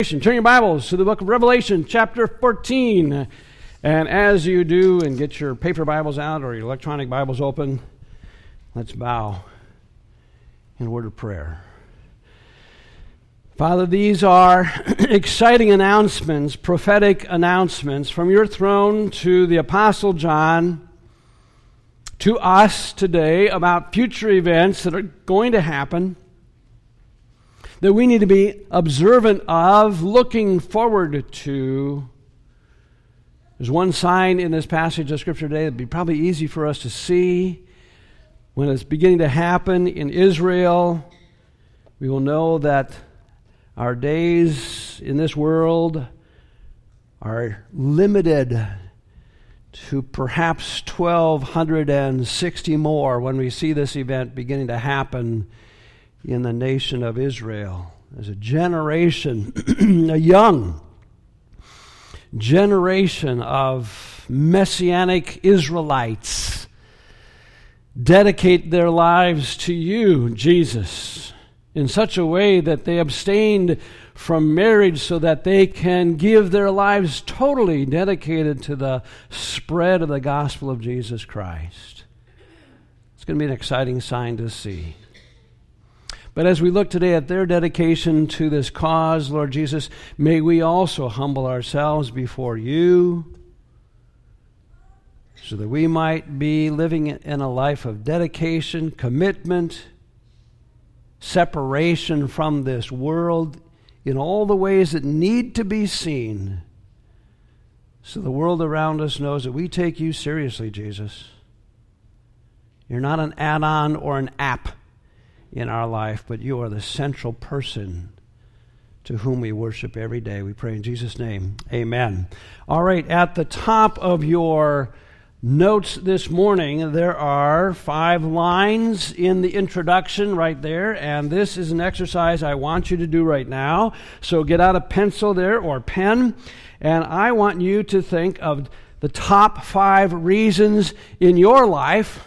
Turn your Bibles to the book of Revelation, chapter 14. And as you do and get your paper Bibles out or your electronic Bibles open, let's bow in a word of prayer. Father, these are exciting announcements, prophetic announcements from your throne to the Apostle John, to us today about future events that are going to happen, that we need to be observant of, looking forward to. There's one sign in this passage of Scripture today that would be probably easy for us to see. When it's beginning to happen in Israel, we will know that our days in this world are limited to perhaps 1,260 more when we see this event beginning to happen in the nation of Israel. There's a generation, a young generation of Messianic Israelites dedicate their lives to you, Jesus, in such a way that they abstained from marriage so that they can give their lives totally dedicated to the spread of the gospel of Jesus Christ. It's going to be an exciting sign to see. But as we look today at their dedication to this cause, Lord Jesus, may we also humble ourselves before you so that we might be living in a life of dedication, commitment, separation from this world in all the ways that need to be seen, so the world around us knows that we take you seriously, Jesus. You're not an add-on or an app in our life, but you are the central person to whom we worship every day. We pray in Jesus' name. Amen. All right, at the top of your notes this morning, there are 5 lines in the introduction right there, and this is an exercise I want you to do right now. So get out a pencil there or pen, and I want you to think of the top 5 reasons in your life.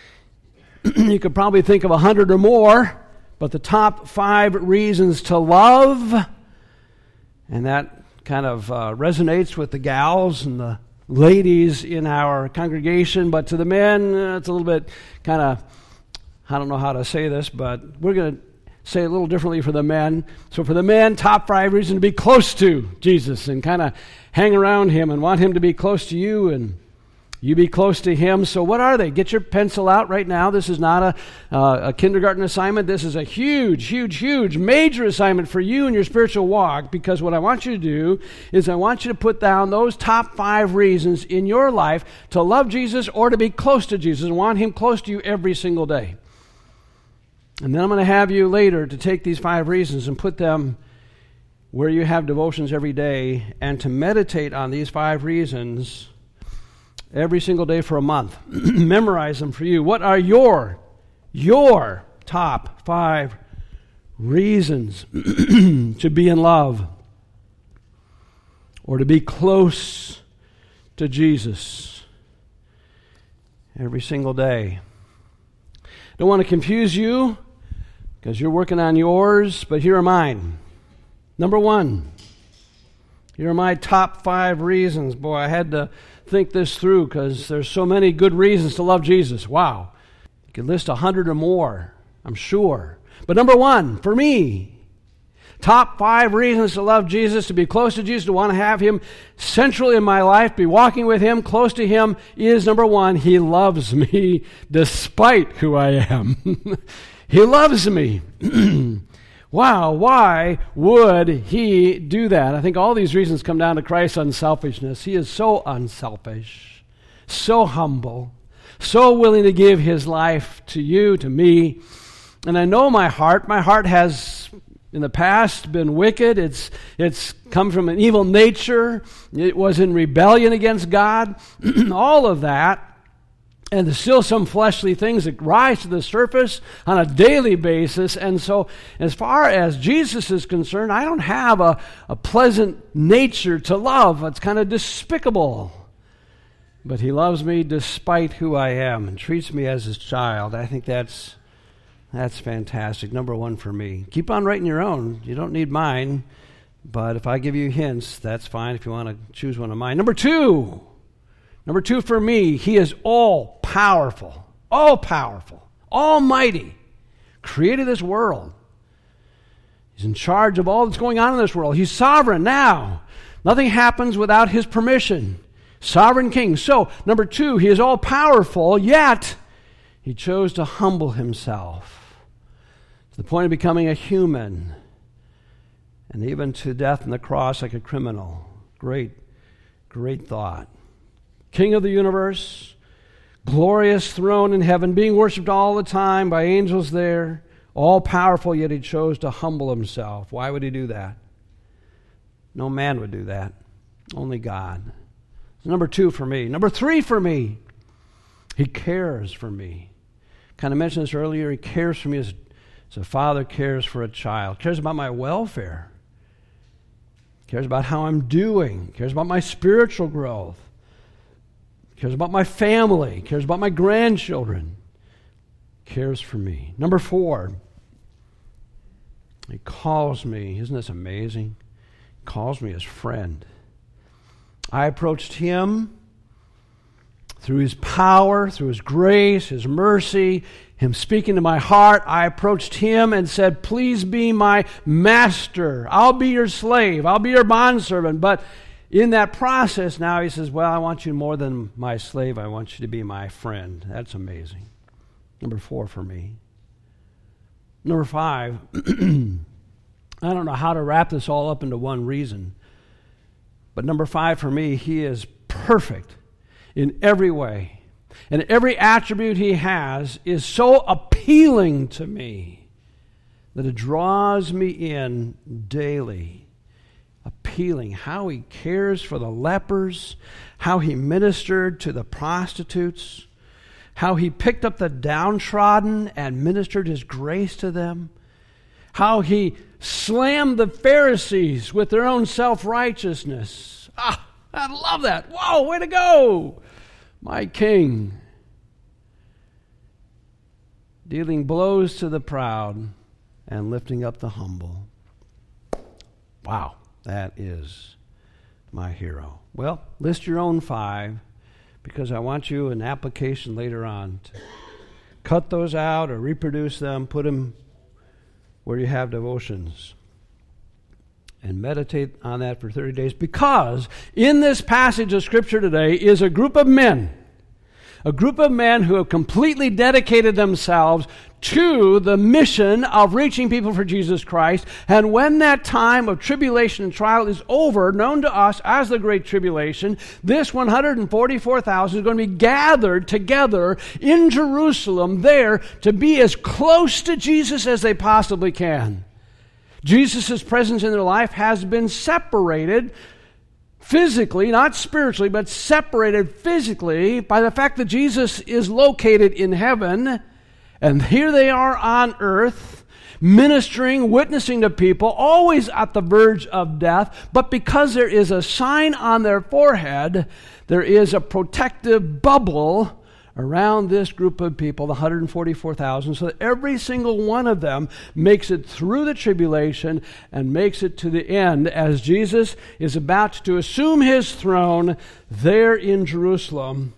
You could probably think of 100 or more, but the top 5 reasons to love, and that kind of resonates with the gals and the ladies in our congregation, but to the men, it's a little bit kind of, I don't know how to say this, but we're going to say it a little differently for the men. So for the men, top 5 reasons to be close to Jesus and kind of hang around him and want him to be close to you and you be close to him. So what are they? Get your pencil out right now. This is not a kindergarten assignment. This is a huge, major assignment for you in your spiritual walk, because what I want you to do is I want you to put down those top 5 reasons in your life to love Jesus or to be close to Jesus and want him close to you every single day. And then I'm going to have you later to take these 5 reasons and put them where you have devotions every day and to meditate on these 5 reasons every single day for a month. Memorize them for you. What are your top 5 reasons to be in love or to be close to Jesus every single day? Don't want to confuse you because you're working on yours, but here are mine. Number 1, here are my top 5 reasons. Boy, I had to think this through because there's so many good reasons to love Jesus. Wow. You could list 100 or more, I'm sure. But number 1, for me, top 5 reasons to love Jesus, to be close to Jesus, to want to have him central in my life, be walking with him, close to him, is number 1, he loves me despite who I am. He loves me. Wow, why would he do that? I think all these reasons come down to Christ's unselfishness. He is so unselfish, so humble, so willing to give his life to you, to me. And I know my heart has in the past been wicked. It's come from an evil nature. It was in rebellion against God. All of that. And there's still some fleshly things that rise to the surface on a daily basis. And so as far as Jesus is concerned, I don't have a pleasant nature to love. It's kind of despicable. But he loves me despite who I am and treats me as his child. I think that's fantastic. Number one for me. Keep on writing your own. You don't need mine. But if I give you hints, that's fine if you want to choose one of mine. Number two for me, he is all-powerful, almighty, created this world. He's in charge of all that's going on in this world. He's sovereign now. Nothing happens without his permission. Sovereign king. So, number two, he is all-powerful, yet he chose to humble himself to the point of becoming a human, and even to death on the cross like a criminal. Great thought. King of the universe, glorious throne in heaven, being worshipped all the time by angels there, all powerful, yet he chose to humble himself. Why would he do that? No man would do that. Only God. So number two for me. Number three for me, he cares for me. Kind of mentioned this earlier. He cares for me as a father cares for a child. Cares about my welfare. Cares about how I'm doing. Cares about my spiritual growth. Cares about my family. Cares about my grandchildren. Cares for me. Number four, he calls me. Isn't this amazing? He calls me his friend. I approached him through his power, through his grace, his mercy, him speaking to my heart. I approached him and said, please be my master. I'll be your slave. I'll be your bondservant. But in that process now he says, well, I want you more than my slave. I want you to be my friend. That's amazing. Number four for me. Number five, I don't know how to wrap this all up into one reason. But number five for me, he is perfect in every way. And every attribute he has is so appealing to me that it draws me in daily. Appealing. How he cares for the lepers, how he ministered to the prostitutes, how he picked up the downtrodden and ministered his grace to them, how he slammed the Pharisees with their own self-righteousness. I love that. Whoa, way to go, my king. Dealing blows to the proud and lifting up the humble. Wow, that is my hero. Well, list your own five, because I want you an application later on to cut those out or reproduce them, put them where you have devotions, and meditate on that for 30 days, because in this passage of Scripture today is a group of men who have completely dedicated themselves to the mission of reaching people for Jesus Christ. And when that time of tribulation and trial is over, known to us as the Great Tribulation, this 144,000 is going to be gathered together in Jerusalem there to be as close to Jesus as they possibly can. Jesus' presence in their life has been separated physically, not spiritually, but separated physically by the fact that Jesus is located in heaven, and here they are on earth, ministering, witnessing to people, always at the verge of death, but because there is a sign on their forehead, there is a protective bubble around this group of people, the 144,000, so that every single one of them makes it through the tribulation and makes it to the end as Jesus is about to assume his throne there in Jerusalem.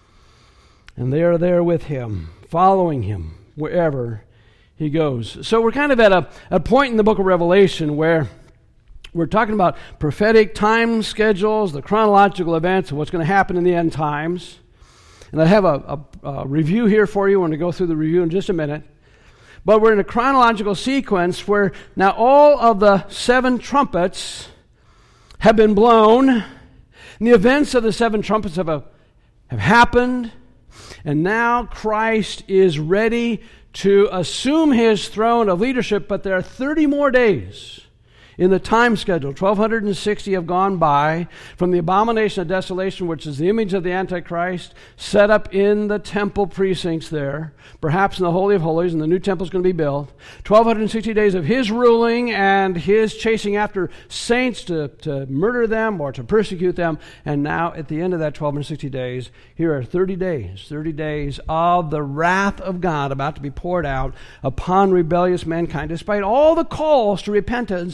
And they are there with him, following him wherever he goes. So we're kind of at a point in the book of Revelation where we're talking about prophetic time schedules, the chronological events of what's going to happen in the end times. And I have a review here for you. We're going to go through the review in just a minute. But we're in a chronological sequence where now all of the 7 trumpets have been blown. And the events of the 7 trumpets have happened. And now Christ is ready to assume his throne of leadership. But there are 30 more days in the time schedule. 1,260 have gone by from the abomination of desolation, which is the image of the Antichrist, set up in the temple precincts there, perhaps in the Holy of Holies, and the new temple is going to be built. 1,260 days of his ruling and his chasing after saints to murder them or to persecute them. And now at the end of that 1,260 days, here are 30 days of the wrath of God about to be poured out upon rebellious mankind. Despite all the calls to repentance,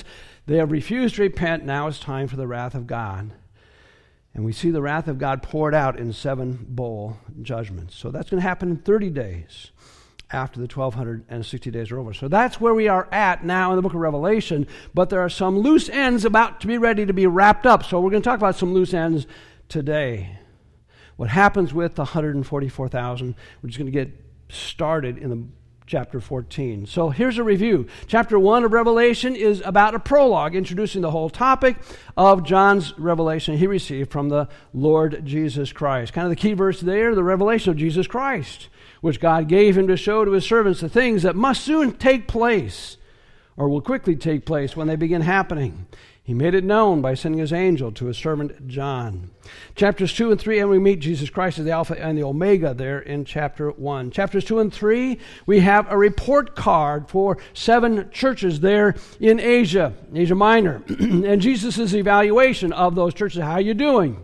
They have refused to repent. Now it's time for the wrath of God. And we see the wrath of God poured out in 7 bowl judgments. So that's going to happen in 30 days after the 1,260 days are over. So that's where we are at now in the book of Revelation. But there are some loose ends about to be ready to be wrapped up. So we're going to talk about some loose ends today. What happens with the 144,000? We're just going to get started in the chapter 14. So here's a review. Chapter 1 of Revelation is about a prologue introducing the whole topic of John's revelation he received from the Lord Jesus Christ. Kind of the key verse there, the revelation of Jesus Christ, which God gave him to show to his servants the things that must soon take place, or will quickly take place when they begin happening. He made it known by sending his angel to his servant John. Chapters 2 and 3, and we meet Jesus Christ as the Alpha and the Omega there in chapter 1. Chapters 2 and 3, we have a report card for 7 churches there in Asia Minor. And Jesus' evaluation of those churches. How are you doing?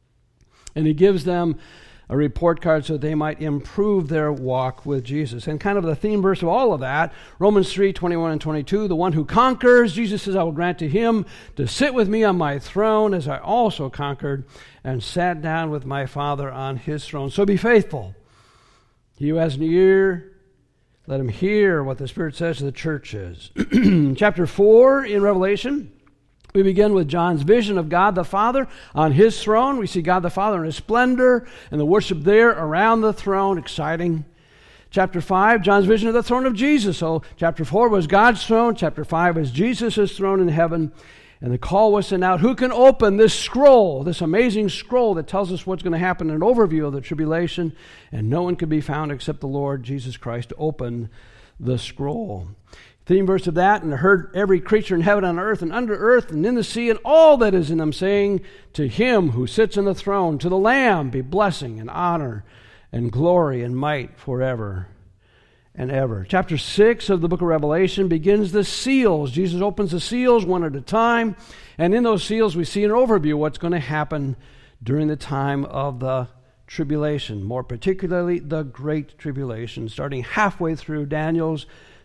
And he gives them a report card so that they might improve their walk with Jesus. And kind of the theme verse of all of that, Romans 3, 21 and 22, the one who conquers, Jesus says, I will grant to him to sit with me on my throne as I also conquered and sat down with my Father on his throne. So be faithful. He who has an ear, let him hear what the Spirit says to the churches. Chapter 4 in Revelation, we begin with John's vision of God the Father on his throne. We see God the Father in his splendor and the worship there around the throne. Exciting. Chapter 5, John's vision of the throne of Jesus. So chapter 4 was God's throne. Chapter 5 was Jesus' throne in heaven. And the call was sent out. Who can open this scroll, this amazing scroll that tells us what's going to happen, an overview of the tribulation? And no one could be found except the Lord Jesus Christ to open the scroll. Theme verse of that, and I heard every creature in heaven, on earth, and under earth, and in the sea, and all that is in them, saying, to him who sits on the throne, to the Lamb, be blessing and honor and glory and might forever and ever. Chapter 6 of the book of Revelation begins the seals. Jesus opens the seals one at a time, and in those seals we see an overview of what's going to happen during the time of the tribulation, more particularly the Great Tribulation, starting halfway through Daniel's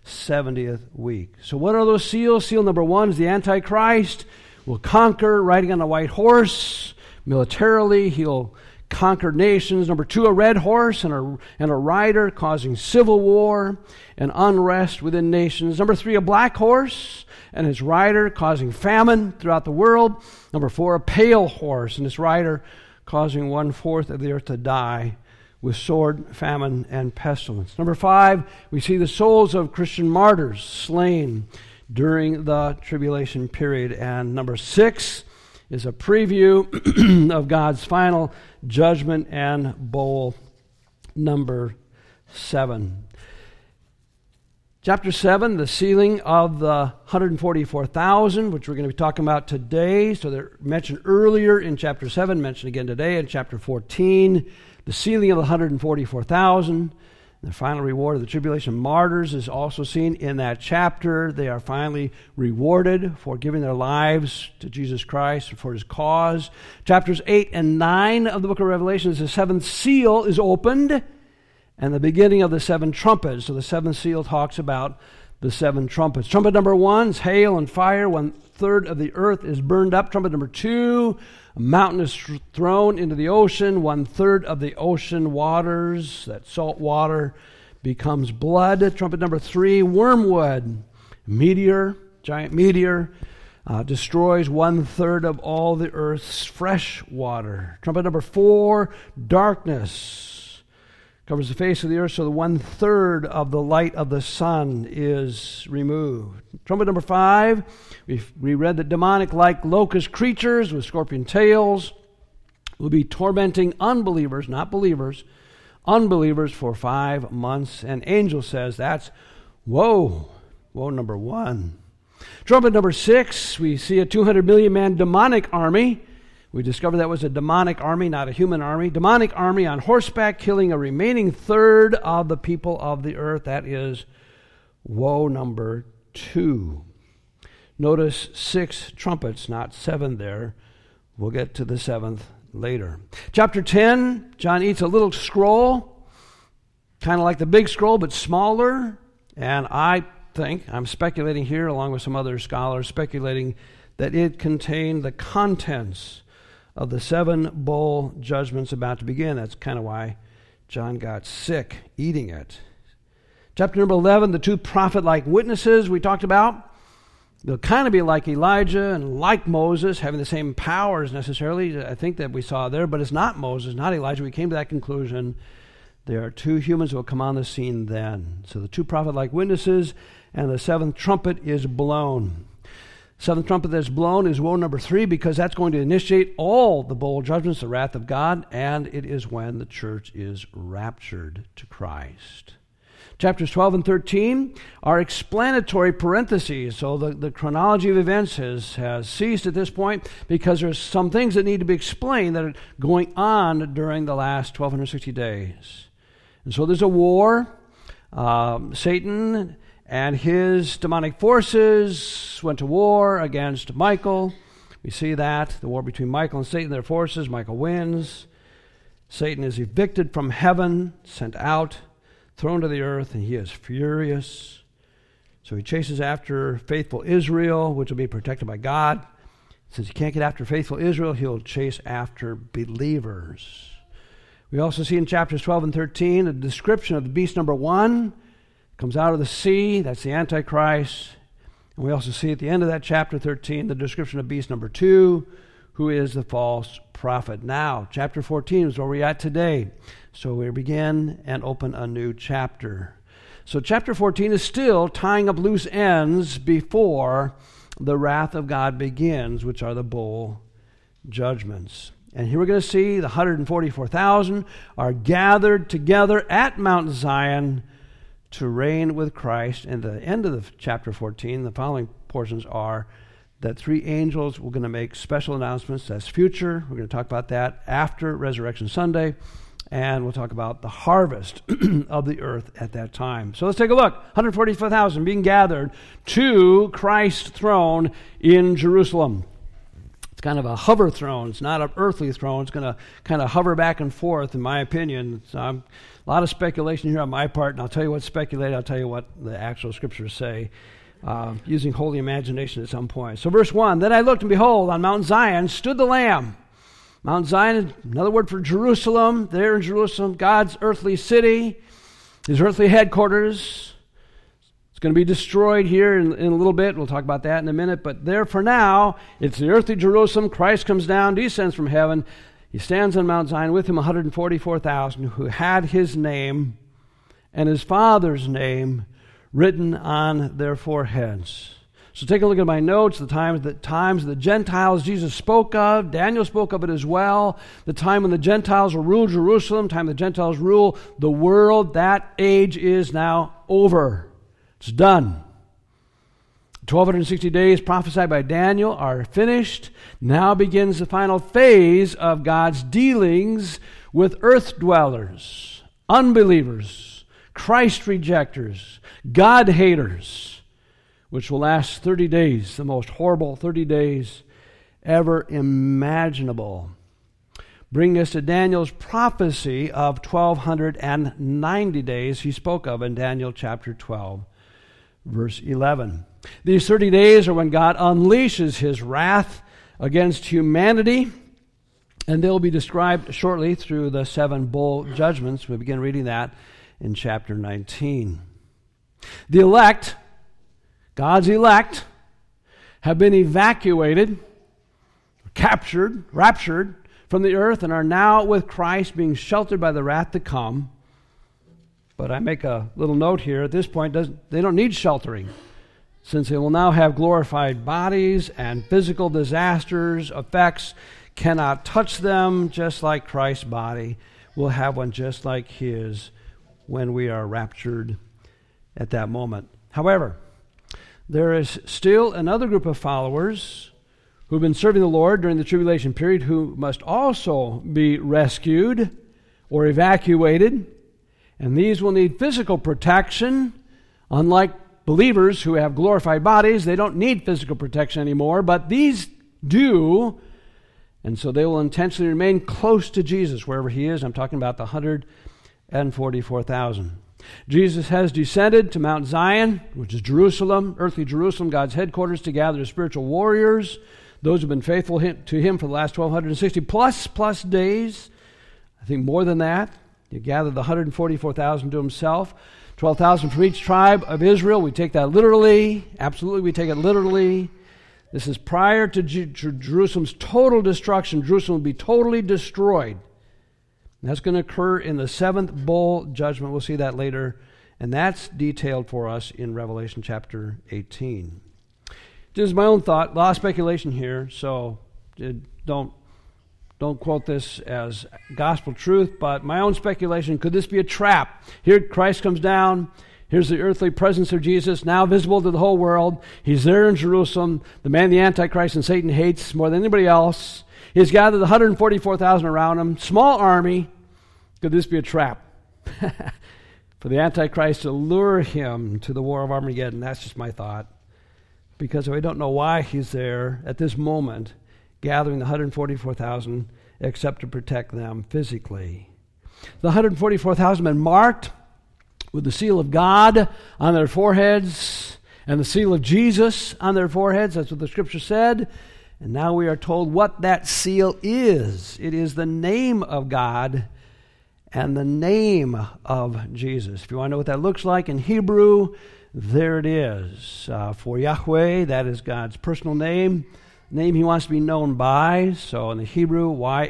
70th week. So what are those seals? Seal number 1 is the Antichrist will conquer, riding on a white horse. Militarily, he'll conquer nations. Number 2, a red horse and a rider, causing civil war and unrest within nations. Number 3, a black horse and his rider, causing famine throughout the world. Number 4, a pale horse and his rider, causing 1/4 of the earth to die with sword, famine, and pestilence. Number 5, we see the souls of Christian martyrs slain during the tribulation period. And number 6 is a preview of God's final judgment and bowl number 7. Chapter 7, the sealing of the 144,000, which we're going to be talking about today. So they're mentioned earlier in chapter 7, mentioned again today in chapter 14. The sealing of the 144,000, the final reward of the tribulation martyrs is also seen in that chapter. They are finally rewarded for giving their lives to Jesus Christ for his cause. Chapters 8 and 9 of the book of Revelation is the 7th seal is opened and the beginning of the 7 trumpets. So the 7th seal talks about the 7 trumpets. Trumpet number 1 is hail and fire. 1/3 of the earth is burned up. Trumpet number 2, a mountain is thrown into the ocean. 1/3 of the ocean waters, that salt water, becomes blood. Trumpet number 3, wormwood, meteor, giant meteor, destroys 1/3 of all the earth's fresh water. Trumpet number 4, darkness, covers the face of the earth, so the 1/3 of the light of the sun is removed. Trumpet number 5, we read that demonic-like locust creatures with scorpion tails will be tormenting unbelievers, not believers, unbelievers for 5 months. And angel says that's woe number 1. Trumpet number 6, we see a 200 million man demonic army. We discovered that was a demonic army, not a human army. Demonic army on horseback, killing a remaining 1/3 of the people of the earth. That is woe number 2. Notice 6 trumpets, not 7 there. We'll get to the 7th later. Chapter 10, John eats a little scroll, kind of like the big scroll, but smaller. And I think, I'm speculating here along with some other scholars, speculating that it contained the contents of the 7 bowl judgments about to begin. That's kind of why John got sick eating it. Chapter number 11, the 2 prophet-like witnesses we talked about. They'll kind of be like Elijah and like Moses, having the same powers necessarily, I think, that we saw there, but it's not Moses, not Elijah. We came to that conclusion. There are 2 humans who will come on the scene then. So the 2 prophet-like witnesses, and the 7th trumpet is blown. 7th trumpet that's blown is woe number 3, because that's going to initiate all the bowl judgments, the wrath of God, and it is when the church is raptured to Christ. Chapters 12 and 13 are explanatory parentheses, so the chronology of events has ceased at this point because there's some things that need to be explained that are going on during the last 1,260 days. And so there's a war. Satan and his demonic forces went to war against Michael. We see that, the war between Michael and Satan, their forces. Michael wins. Satan is evicted from heaven, sent out, thrown to the earth, and he is furious. So he chases after faithful Israel, which will be protected by God. Since he can't get after faithful Israel, he'll chase after believers. We also see in chapters 12 and 13 a description of the beast number 1. Comes out of the sea, that's the Antichrist. And we also see at the end of that chapter 13 the description of beast number 2, who is the false prophet. Now, chapter 14 is where we're at today. So we begin and open a new chapter. So chapter 14 is still tying up loose ends before the wrath of God begins, which are the bowl judgments. And here we're going to see the 144,000 are gathered together at Mount Zion to reign with Christ. And the end of the chapter 14, the following portions are that 3 angels were going to make special announcements. That's future. We're going to talk about that after Resurrection Sunday. And we'll talk about the harvest of the earth at that time. So let's take a look. 144,000 being gathered to Christ's throne in Jerusalem. It's kind of a hover throne. It's not an earthly throne. It's going to kind of hover back and forth, in my opinion. So a lot of speculation here on my part, and I'll tell you what's speculated. I'll tell you what the actual scriptures say, using holy imagination at some point. So verse 1, then I looked, and behold, on Mount Zion stood the Lamb. Mount Zion is another word for Jerusalem. There in Jerusalem, God's earthly city, his earthly headquarters. It's going to be destroyed here in a little bit. We'll talk about that in a minute. But there for now, it's the earthly Jerusalem. Christ comes down, descends from heaven. He stands on Mount Zion with him 144,000 who had his name and his Father's name written on their foreheads. So take a look at my notes, the times the Gentiles Jesus spoke of. Daniel spoke of it as well. The time when the Gentiles will rule Jerusalem, time the Gentiles rule the world, that age is now over. It's done. 1,260 days prophesied by Daniel are finished. Now begins the final phase of God's dealings with earth dwellers, unbelievers, Christ rejectors, God haters, which will last 30 days, the most horrible 30 days ever imaginable. Bring us to Daniel's prophecy of 1,290 days he spoke of in Daniel chapter 12, verse 11. These 30 days are when God unleashes his wrath against humanity, and they'll be described shortly through the 7 bowl judgments. We begin reading that in chapter 19. The elect, God's elect, have been evacuated, captured, raptured from the earth, and are now with Christ being sheltered by the wrath to come. But I make a little note here. At this point, they don't need sheltering, since they will now have glorified bodies, and physical disasters, effects cannot touch them, just like Christ's body will have one just like his when we are raptured at that moment. However, there is still another group of followers who've been serving the Lord during the tribulation period who must also be rescued or evacuated, and these will need physical protection. Unlike believers who have glorified bodies, they don't need physical protection anymore, but these do, and so they will intentionally remain close to Jesus wherever he is. I'm talking about the 144,000. Jesus has descended to Mount Zion, which is Jerusalem, earthly Jerusalem, God's headquarters, to gather his spiritual warriors, those who have been faithful to him for the last 1,260 plus days. I think more than that. He gathered the 144,000 to himself, 12,000 from each tribe of Israel. We take that literally. Absolutely, we take it literally. This is prior to Jerusalem's total destruction. Jerusalem will be totally destroyed. And that's going to occur in the seventh bowl judgment. We'll see that later. And that's detailed for us in Revelation chapter 18. This is my own thought. A lot of speculation here, so don't quote this as gospel truth, but my own speculation, could this be a trap? Here Christ comes down. Here's the earthly presence of Jesus, now visible to the whole world. He's there in Jerusalem, the man the Antichrist and Satan hates more than anybody else. He's gathered the 144,000 around him, small army. Could this be a trap for the Antichrist to lure him to the war of Armageddon? That's just my thought. Because we don't know why he's there at this moment, gathering the 144,000, except to protect them physically. The 144,000 have been marked with the seal of God on their foreheads and the seal of Jesus on their foreheads. That's what the Scripture said. And now we are told what that seal is. It is the name of God and the name of Jesus. If you want to know what that looks like in Hebrew, there it is. For Yahweh, that is God's personal name he wants to be known by. So in the Hebrew,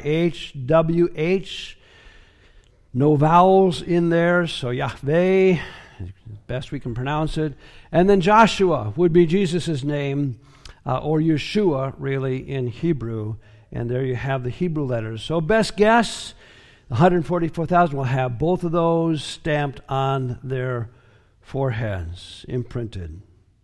YHWH, no vowels in there, so Yahweh, best we can pronounce it. And then Joshua would be Jesus' name, or Yeshua, really, in Hebrew. And there you have the Hebrew letters. So best guess, 144,000 will have both of those stamped on their foreheads, imprinted,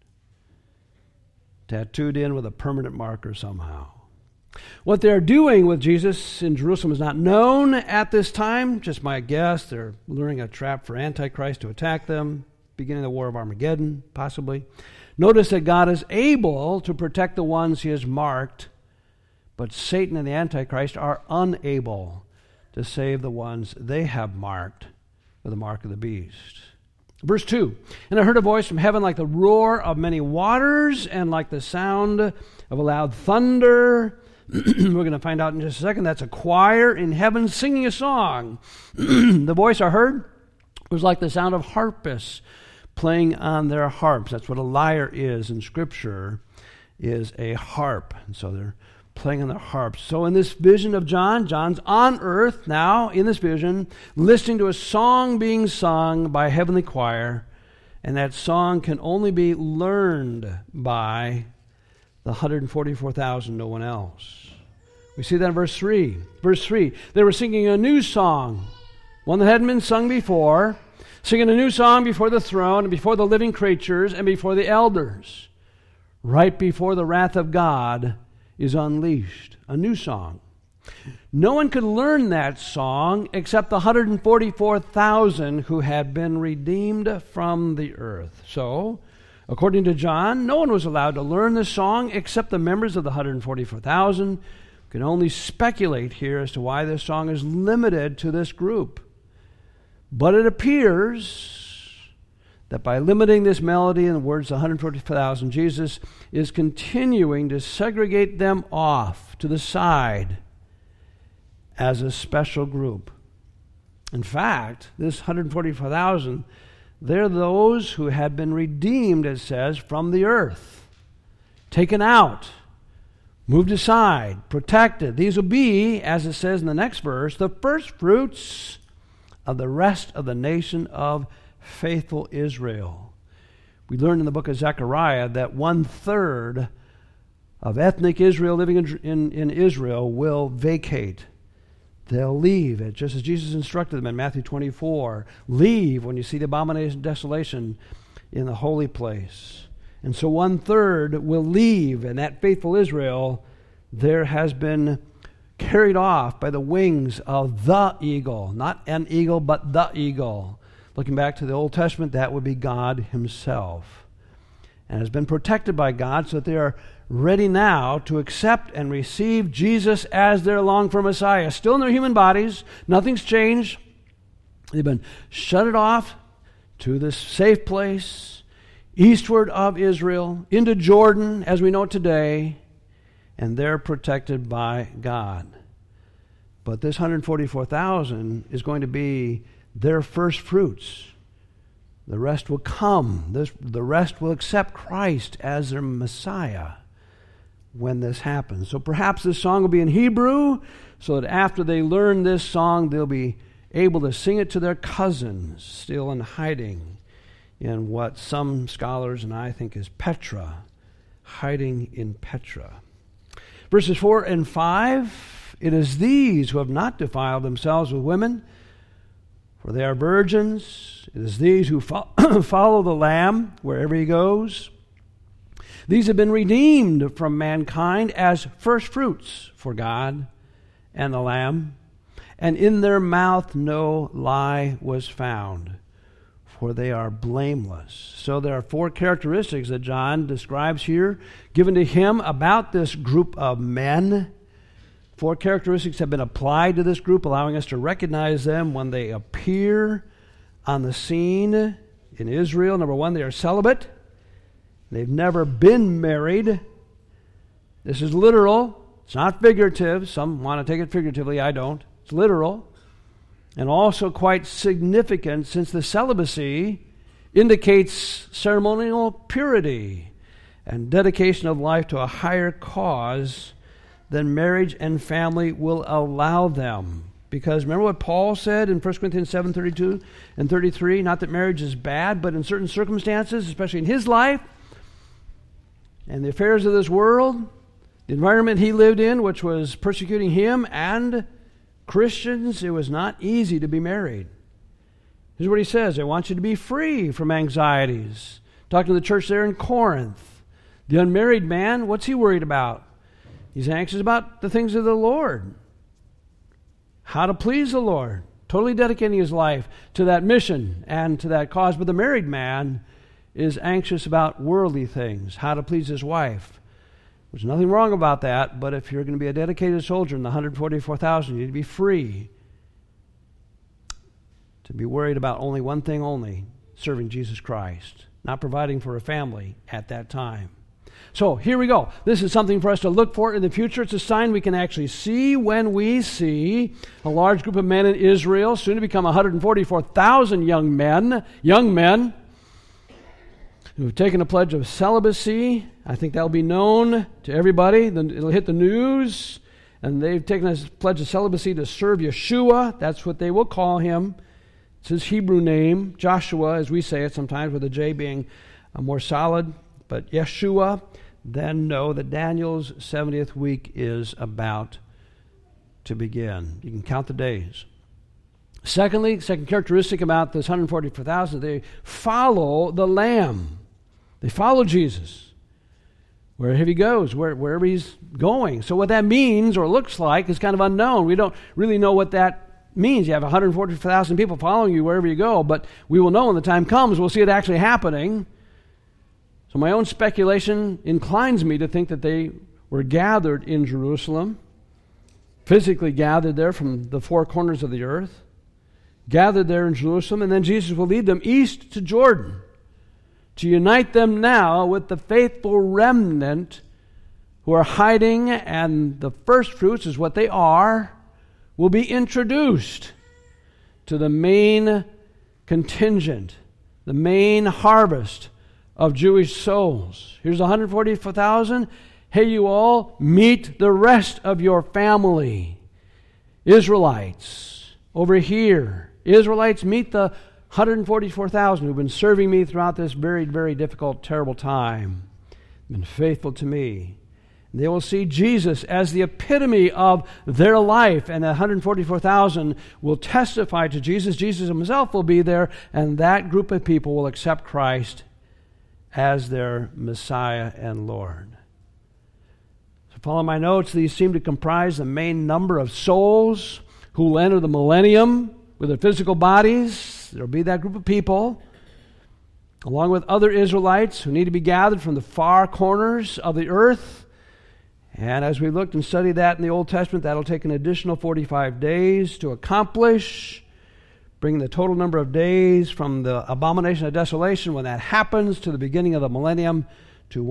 tattooed in with a permanent marker somehow. What they're doing with Jesus in Jerusalem is not known at this time, just my guess. They're luring a trap for Antichrist to attack them, beginning the war of Armageddon, possibly. Notice that God is able to protect the ones he has marked, but Satan and the Antichrist are unable to save the ones they have marked with the mark of the beast. Verse 2, and I heard a voice from heaven like the roar of many waters and like the sound of a loud thunder. We're going to find out in just a second. That's a choir in heaven singing a song. The voice I heard was like the sound of harpists playing on their harps. That's what a lyre is in Scripture, is a harp. And so they're playing on their harps. So in this vision of John's on earth now, in this vision, listening to a song being sung by a heavenly choir, and that song can only be learned by the 144,000, no one else. We see that in verse 3. Verse 3, they were singing a new song, one that hadn't been sung before, singing a new song before the throne and before the living creatures and before the elders, right before the wrath of God is unleashed. A new song. No one could learn that song except the 144,000 who had been redeemed from the earth. So, according to John, no one was allowed to learn the song except the members of the 144,000. We can only speculate here as to why this song is limited to this group. But it appears that by limiting this melody in the words of 144,000, Jesus is continuing to segregate them off to the side as a special group. In fact, this 144,000, they're those who had been redeemed, it says, from the earth, taken out, moved aside, protected. These will be, as it says in the next verse, the first fruits of the rest of the nation of faithful Israel. We learned in the book of Zechariah that 1/3 of ethnic Israel living in Israel will vacate. They'll leave it, just as Jesus instructed them in Matthew 24. Leave when you see the abomination of desolation in the holy place. And so 1/3 will leave, and that faithful Israel there has been carried off by the wings of the eagle. Not an eagle, but the eagle. Looking back to the Old Testament, that would be God himself. And has been protected by God so that they are ready now to accept and receive Jesus as their long-for Messiah. Still in their human bodies. Nothing's changed. They've been shut it off to this safe place, eastward of Israel, into Jordan, as we know it today, and they're protected by God. But this 144,000 is going to be their first fruits. The rest will come. The rest will accept Christ as their Messiah when this happens. So perhaps this song will be in Hebrew, so that after they learn this song, they'll be able to sing it to their cousins, still in hiding in what some scholars and I think is Petra, hiding in Petra. Verses 4 and 5, it is these who have not defiled themselves with women, for they are virgins. It is these who follow the Lamb wherever he goes. These have been redeemed from mankind as first fruits for God and the Lamb. And in their mouth no lie was found, for they are blameless. So there are 4 characteristics that John describes here, given to him about this group of men. 4 characteristics have been applied to this group, allowing us to recognize them when they appear on the scene in Israel. Number 1, they are celibate. They've never been married. This is literal. It's not figurative. Some want to take it figuratively. I don't. It's literal. And also quite significant, since the celibacy indicates ceremonial purity and dedication of life to a higher cause than marriage and family will allow them. Because remember what Paul said in 1 Corinthians 7:32 and 33, not that marriage is bad, but in certain circumstances, especially in his life and the affairs of this world, the environment he lived in, which was persecuting him and Christians, it was not easy to be married. Here's what he says: I want you to be free from anxieties. Talking to the church there in Corinth. The unmarried man, what's he worried about? He's anxious about the things of the Lord. How to please the Lord. Totally dedicating his life to that mission and to that cause. But the married man is anxious about worldly things. How to please his wife. There's nothing wrong about that, but if you're going to be a dedicated soldier in the 144,000, you need to be free to be worried about only one thing only, serving Jesus Christ, not providing for a family at that time. So here we go. This is something for us to look for in the future. It's a sign we can actually see when we see a large group of men in Israel, soon to become 144,000 young men who have taken a pledge of celibacy. I think that'll be known to everybody. Then it'll hit the news. And they've taken a pledge of celibacy to serve Yeshua. That's what they will call him. It's his Hebrew name, Joshua, as we say it sometimes, with the J being more solid. But Yeshua, then know that Daniel's 70th week is about to begin. You can count the days. Secondly, second characteristic about this 144,000, they follow the Lamb. They follow Jesus wherever he goes, wherever he's going. So what that means or looks like is kind of unknown. We don't really know what that means. You have 144,000 people following you wherever you go, but we will know when the time comes. We'll see it actually happening. So my own speculation inclines me to think that they were gathered in Jerusalem, physically gathered there from the 4 corners of the earth, gathered there in Jerusalem, and then Jesus will lead them east to Jordan to unite them now with the faithful remnant who are hiding, and the first fruits is what they are, will be introduced to the main contingent, the main harvest of Jewish souls. Here's 144,000. Hey, you all, meet the rest of your family. Israelites, over here. Israelites, meet the 144,000 who've been serving me throughout this very, very difficult, terrible time. Been faithful to me. They will see Jesus as the epitome of their life, and the 144,000 will testify to Jesus. Jesus himself will be there, and that group of people will accept Christ as their Messiah and Lord. So follow my notes. These seem to comprise the main number of souls who will enter the millennium with their physical bodies. There will be that group of people, along with other Israelites who need to be gathered from the far corners of the earth. And as we looked and studied that in the Old Testament, that'll take an additional 45 days to accomplish. bringing the total number of days from the abomination of desolation, when that happens, to the beginning of the millennium, to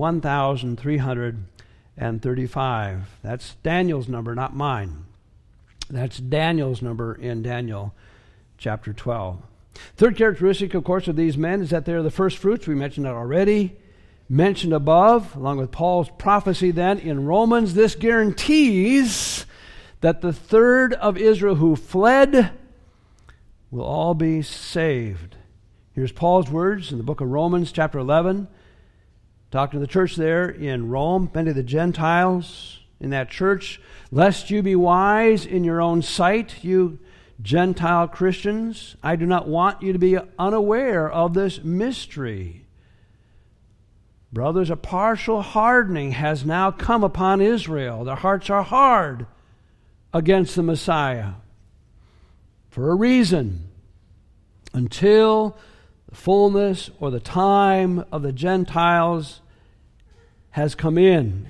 1,335. That's Daniel's number, not mine. That's Daniel's number in Daniel chapter 12. Third characteristic, of course, of these men is that they're the first fruits. We mentioned that already. Mentioned above, along with Paul's prophecy then in Romans, this guarantees that the third of Israel who fled will all be saved. Here's Paul's words in the book of Romans, chapter 11, talking to the church there in Rome, many of the Gentiles in that church. Lest you be wise in your own sight, you Gentile Christians, I do not want you to be unaware of this mystery. Brothers, a partial hardening has now come upon Israel. Their hearts are hard against the Messiah for a reason, until the fullness or the time of the Gentiles has come in.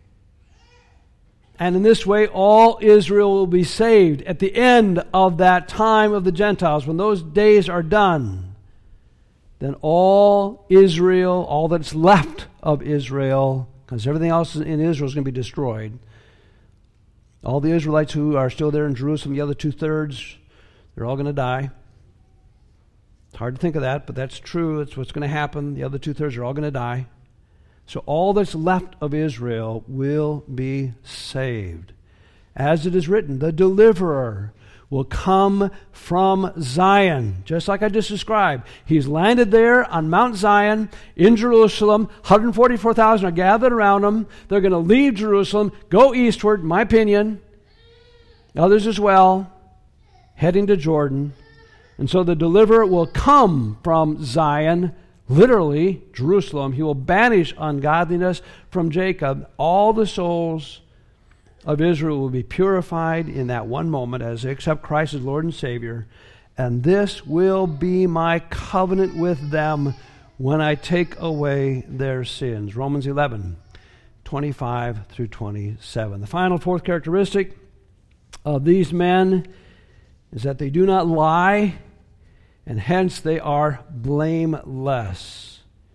And in this way, all Israel will be saved at the end of that time of the Gentiles. When those days are done, then all Israel, all that's left of Israel, because everything else in Israel is going to be destroyed, all the Israelites who are still there in Jerusalem, the other 2/3, they're all going to die. It's hard to think of that, but that's true. It's what's going to happen. The other 2/3 are all going to die. So all that's left of Israel will be saved. As it is written, the deliverer will come from Zion, just like I just described. He's landed there on Mount Zion in Jerusalem. 144,000 are gathered around him. They're going to leave Jerusalem, go eastward, in my opinion, others as well, heading to Jordan. And so the deliverer will come from Zion, literally Jerusalem. He will banish ungodliness from Jacob. All the souls of Israel will be purified in that one moment as they accept Christ as Lord and Savior. And this will be my covenant with them when I take away their sins. Romans 11, 25 through 27. The final fourth characteristic of these men is that they do not lie, and hence they are blameless.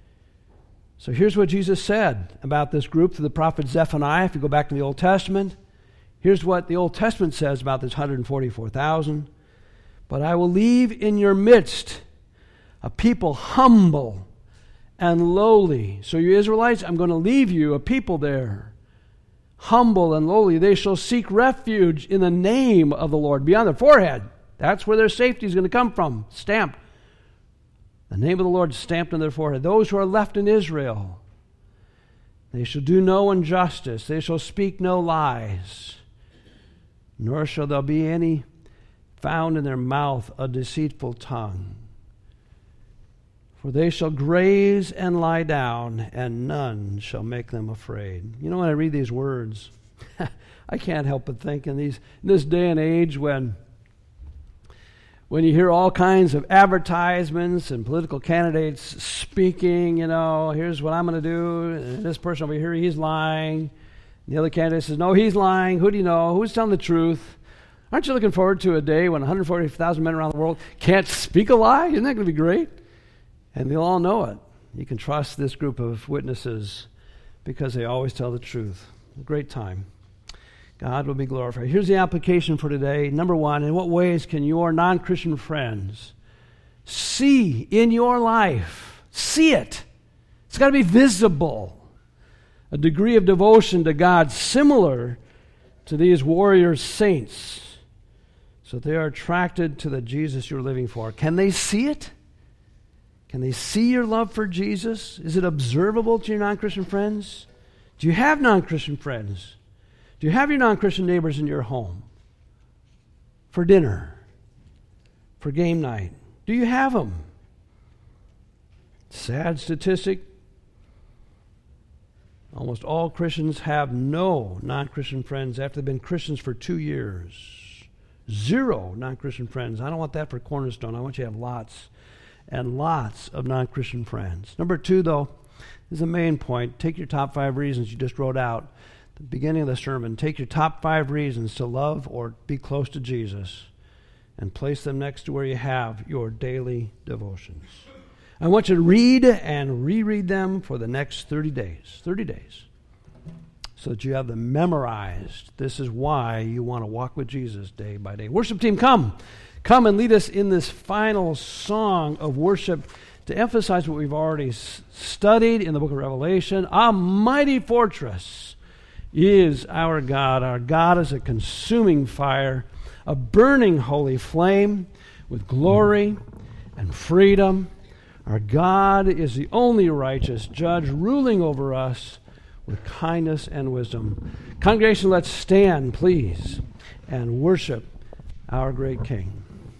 So here's what Jesus said about this group through the prophet Zephaniah. If you go back to the Old Testament, here's what the Old Testament says about this 144,000. But I will leave in your midst a people humble and lowly. So you Israelites, I'm going to leave you a people there, humble and lowly. They shall seek refuge in the name of the Lord. Be on their forehead. That's where their safety is going to come from. Stamped. The name of the Lord stamped on their forehead. Those who are left in Israel, they shall do no injustice. They shall speak no lies. Nor shall there be any found in their mouth a deceitful tongue. For they shall graze and lie down, and none shall make them afraid. You know, when I read these words, I can't help but think in this day and age when you hear all kinds of advertisements and political candidates speaking, here's what I'm going to do, and this person over here, he's lying. And the other candidate says, no, he's lying. Who do you know? Who's telling the truth? Aren't you looking forward to a day when 140,000 men around the world can't speak a lie? Isn't that going to be great? And they'll all know it. You can trust this group of witnesses because they always tell the truth. A great time. God will be glorified. Here's the application for today. Number one, in what ways can your non-Christian friends see in your life, see it? It's got to be visible. A degree of devotion to God similar to these warrior saints, so that they are attracted to the Jesus you're living for. Can they see it? Can they see your love for Jesus? Is it observable to your non-Christian friends? Do you have non-Christian friends? Do you have your non-Christian neighbors in your home for dinner, for game night? Do you have them? Sad statistic. Almost all Christians have no non-Christian friends after they've been Christians for 2 years. 0 non-Christian friends. I don't want that for Cornerstone. I want you to have lots and lots of non-Christian friends. Number 2, though, is the main point. Take your top 5 reasons you just wrote out at the beginning of the sermon. Take your top 5 reasons to love or be close to Jesus. and place them next to where you have your daily devotions. I want you to read and reread them for the next 30 days. 30 days. So that you have them memorized. This is why you want to walk with Jesus day by day. Worship team, come. Come and lead us in this final song of worship to emphasize what we've already studied in the book of Revelation. A mighty fortress is our God. Our God is a consuming fire, a burning holy flame with glory and freedom. Our God is the only righteous judge, ruling over us with kindness and wisdom. Congregation, let's stand, please, and worship our great King.